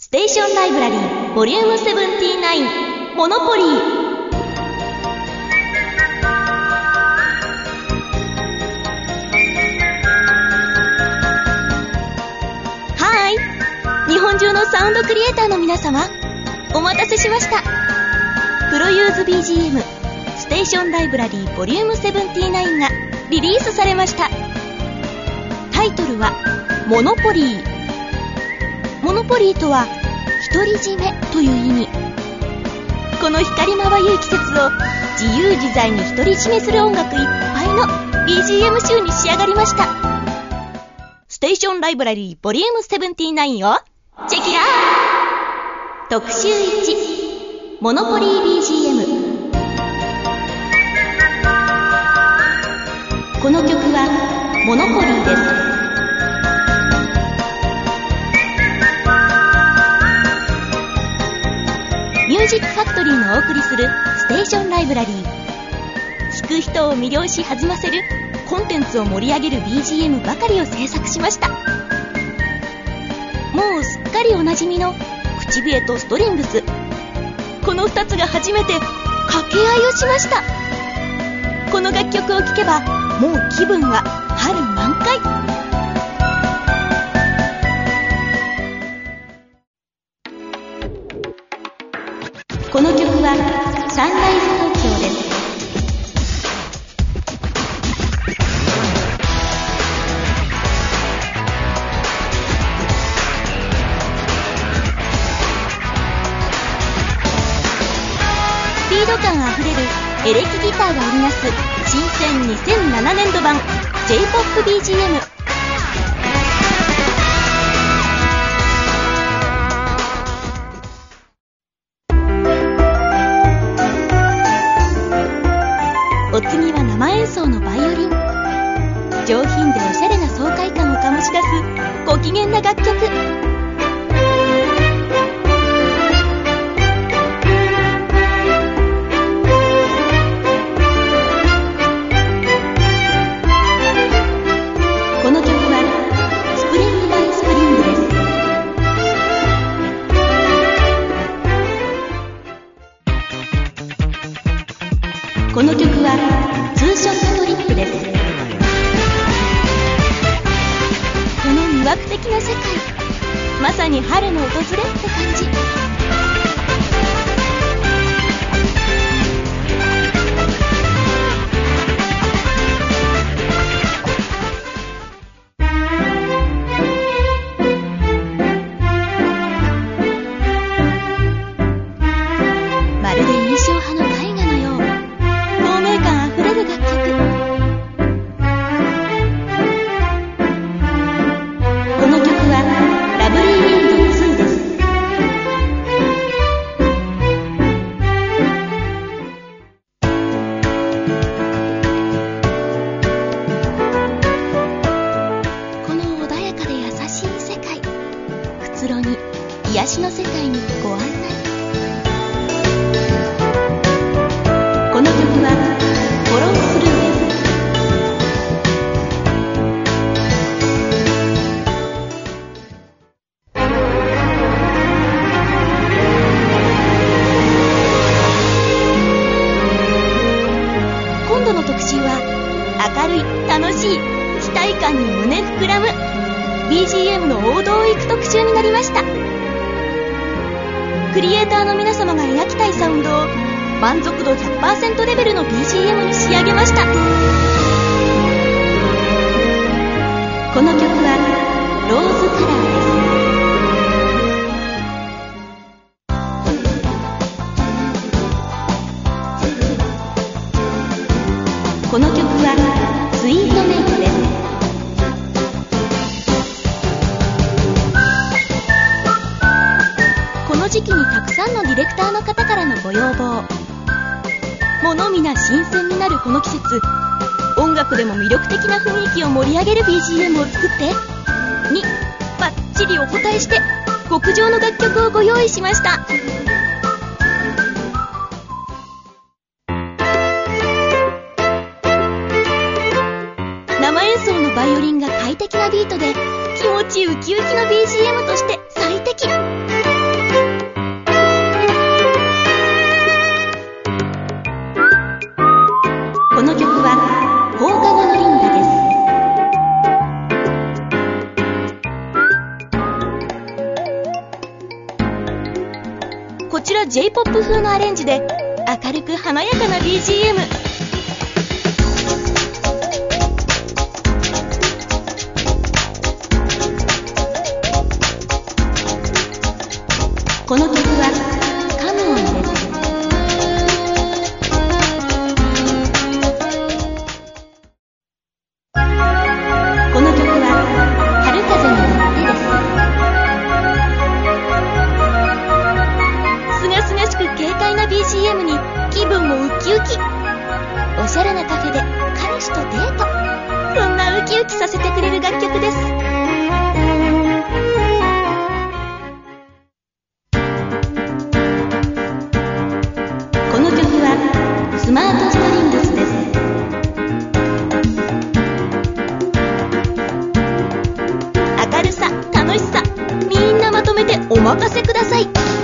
ステーションライブラリーボリューム79モノポリー。日本中のサウンドクリエイターの皆様、お待たせしました。プロユーズ BGM ステーションライブラリーボリューム79がリリースされました。タイトルはモノポリー。モノポリーとは独り占めという意味。この光りまばゆい季節を自由自在に独り占めする音楽いっぱいの BGM 集に仕上がりました。ステーションライブラリーボリューム79をチェキラー。特集1モノポリー BGM。 この曲はモノポリーです。ミュージックファクトリーのお送りするステーションライブラリー。聴く人を魅了し弾ませるコンテンツを盛り上げる BGM ばかりを制作しました。もうすっかりおなじみの口笛とストリングス、この2つが初めて掛け合いをしました。この楽曲を聴けばもう気分は春満開。この曲はサンライズ東京です。スピード感あふれるエレキギターが織りなす新鮮2007年度版 J-POP BGM。 お次は生演奏のバイオリン。上品でおしゃれな爽快感を醸し出すご機嫌な楽曲。この曲はツーショットトリップです。この魅惑的な世界、まさに春の訪れって感じ。まるで印象派の絵画のよう、透明感あふれる楽曲。この曲はラブリーウィンド2です。この穏やかで優しい世界、くつろぎ癒しの世界にご案内。この曲はフォロースルーです。今度の特集は明るい、楽しい、期待感に胸膨らむ BGM の王道を行く特集になりました。クリエイターの皆様が描きたいサウンドを満足度 100% レベルの BGM に仕上げました。この曲はローズカラーです。この曲はスイートメイトです。この時期にたくさんのディレクターの方からのご要望、物見な新鮮になるこの季節、音楽でも魅力的な雰囲気を盛り上げる BGM を作ってにバッチリお答えして極上の楽曲をご用意しました。生演奏のバイオリンが快適なビートで気持ちウキウキの BGM として最適。 こちら J-POP 風のアレンジで明るく華やかな BGM。 この曲はカムオンです。この曲は春風に乗ってです。すがすがしく軽快な BGM に気分もウキウキ。おしゃれなカフェで彼氏とデート、そんなウキウキさせてくれる楽曲です。この曲はスマートストリングスです。明るさ、楽しさ、みんなまとめてお任せください。